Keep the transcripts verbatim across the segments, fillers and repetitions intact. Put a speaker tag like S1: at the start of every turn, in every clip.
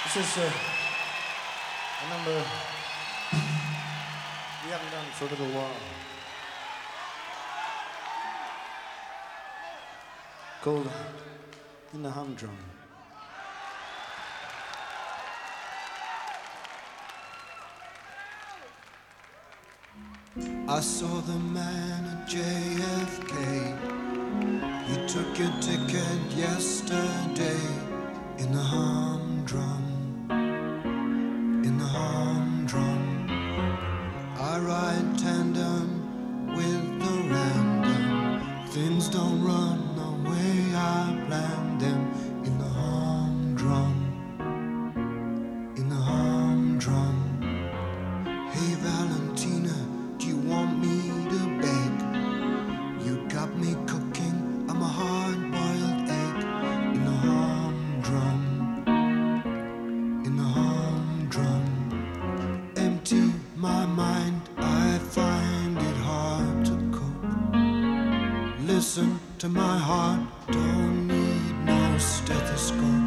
S1: This is uh, a number we haven't done for a little while, called In the Humdrum.
S2: I saw the man at J F K. He took your ticket yesterday. In the humdrum, in the humdrum. I ride tandem with the random. Things don't run the way I planned them. In the humdrum, in the humdrum. Hey Valentina, do you want me to bake? You got me cooking, I'm a hard-boiled egg. In the humdrum, in the humdrum. Empty my mind, I find it hard to cope. Listen to my heart, don't need no stethoscope.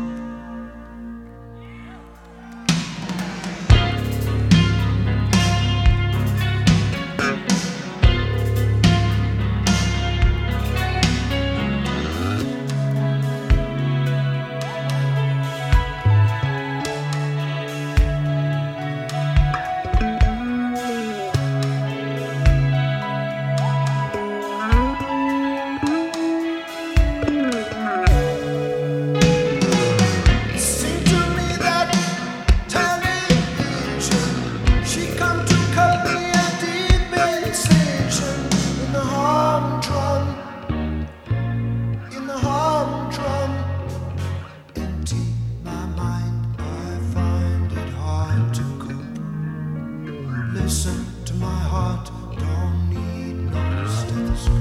S2: Listen to my heart, don't need no stethoscope.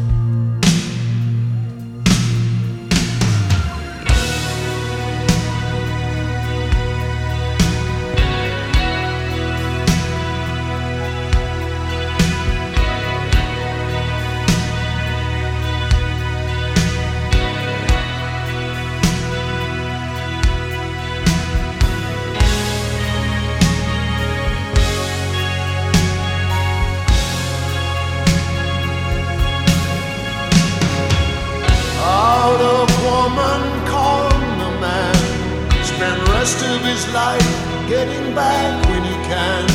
S2: Woman called the man, spend rest of his life getting back when he can.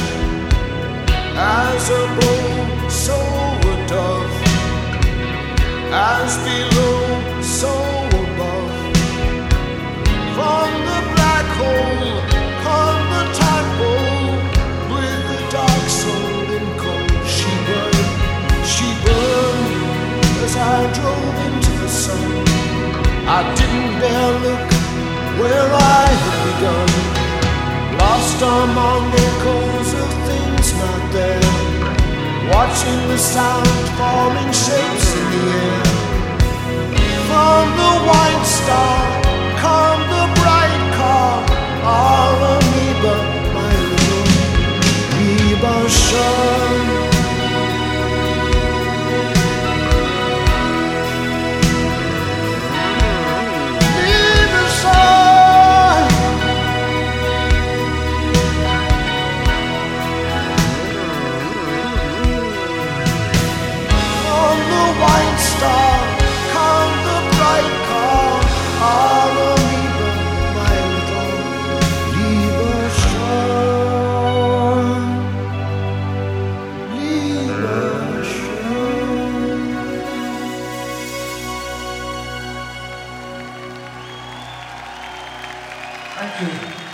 S2: As a bow, so a dove, as below, so above. From the black hole come the tadpole with the dark soul and cold. She burned, she burned as I drove into the sun. I didn't dare look where I had begun, lost among echoes of things not there, watching the sound forming shapes in the air. From the white star come the bright car, all amoeba, my little amoeba shine. White star, come the bright car, all amoeba, my little lieber Schein, lieber Schein.
S1: Thank you.